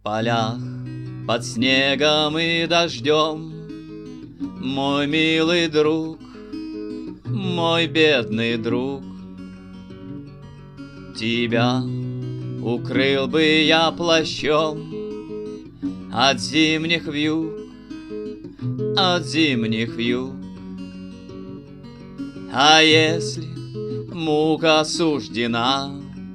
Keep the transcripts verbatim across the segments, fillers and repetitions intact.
полях под снегом и дождем, мой милый друг, мой бедный друг, тебя укрыл бы я плащом от зимних вьюг, от зимних вьюг. А если мука суждена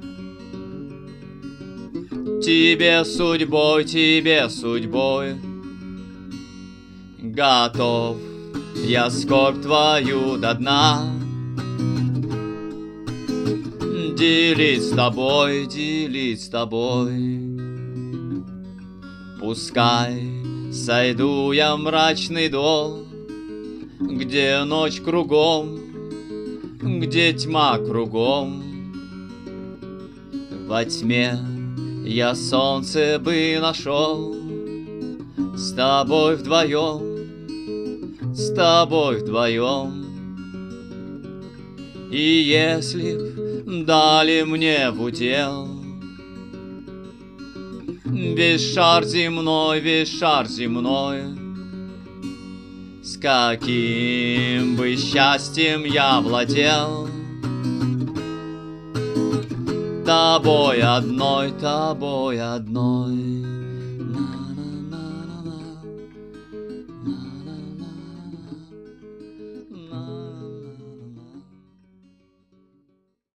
тебе судьбой, тебе судьбой, готов я скорбь твою до дна делить с тобой, делить с тобой. Пускай сойду я в мрачный дом, где ночь кругом, где тьма кругом. Во тьме я солнце бы нашел, с тобой вдвоем, с тобой вдвоем. И если б дали мне в удел весь шар земной, весь шар земной, с каким бы счастьем я владел, тобой одной, тобой одной.